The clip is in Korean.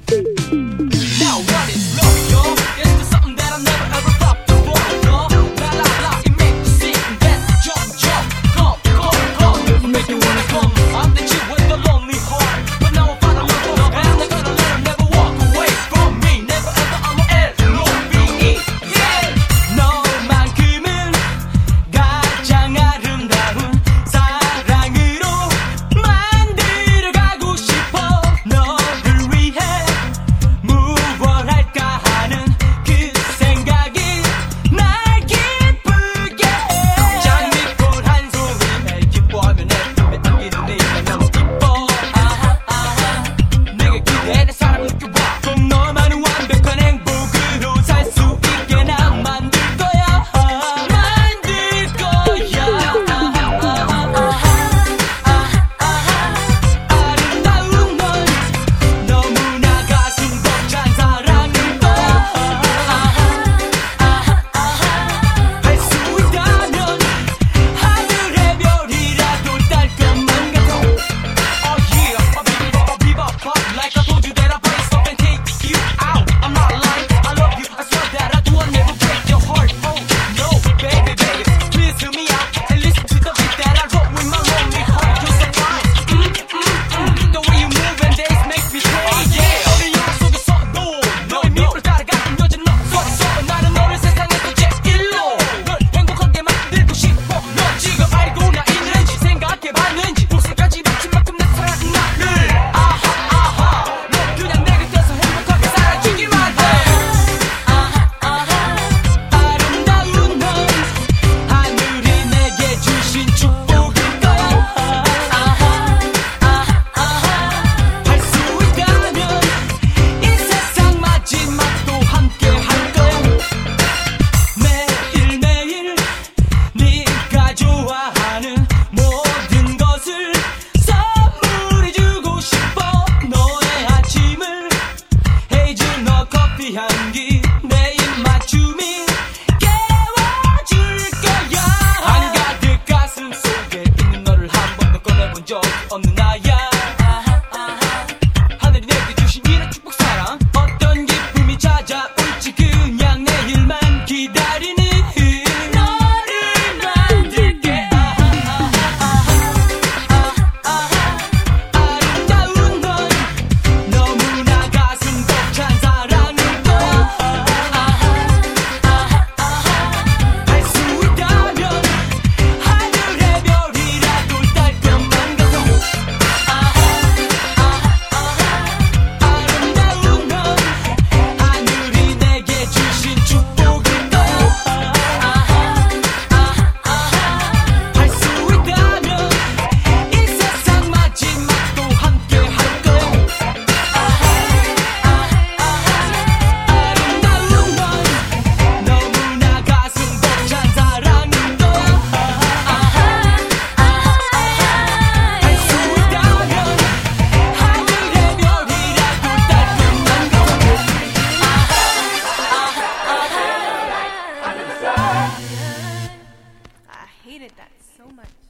Now what is love, yo? It's just something that I never ever thought before, yo. La la la, it makes you sing and dance, jump, jump, come, it make you wanna come. I'm the chick with the lonely heart, but now I find a love for love, and I'm not gonna let her never walk away from me. Never ever, I'm a L-O-V-E, yeah. 너만큼은 가장 아름다운 사랑으로 만들어가고 싶어. 너를 위해 무얼 할까 하는 그 생각이 날 기쁘게 해. 장미꽃 한 송이에 기뻐하며 내 품에 안기는 네가 너무 기뻐. 내가 기대해 사람 느껴봐. 꼭 너만은 완벽한 행복으로 살 수 있게 난 만들 거야. 만들 거야. 아름다운 넌 너무나 가슴 벅찬 사랑일 거야. 할 수 있다면 하늘의 별이라도 딸 것만 같아. Oh yeah, a bebop pop like I told you that I play stop and take you out. I'm not lying, I love you, I swear that I do. I never break your heart. Oh no, baby, please hear me out and listen to the beat that I wrote with my lonely heart. You're so fine. The way you move and dance makes me crazy. 어린 영화 속에서 너의 미움을 따라가는 여자 너 속에서 나는 너를 세상에서 제일로 널 행복하게 만들고 싶어. 너 지금 알고 나 있는지 생각해봤는지 목숨까지 바친 만큼 내 사랑은 나를 너 그냥 내 곁에서 행복하게 살아주기만 해. 아름다운 넌 하늘이 내게 주신 축복일 거야. 할 수 있다면 이 세상 마지막도 함께 할 거야. 매일매일 네가 좋아하는 모든 것을 선물해주고 싶어. 너의 아침을 헤이즐넛 커피 향기 내 입맞춤이 깨워줄 거야. 한가득 가슴 속에 있는 너를 한 번도 꺼내본 적이 없는 나야. 하늘이 내게 주신 이런 축복 사랑 어떤 기쁨이 찾아올지 그냥 내일만 기다리는 너를 만들게. 아름다운 넌 너무나 가슴 벅찬 사랑일 거야. 할 수 있다면 하늘의 별이라도 딸 것만 같아. 아름다운 넌 하늘이 내게 주신 축복일 거야. 할 수 있다면 이 세상 마지막도 함께 할 거야. 아름다운 넌 너무나 가슴 벅찬 사랑일 거야. 할 수 있다면 하늘의 별이라도 딸 것만 같아. I hated that so much.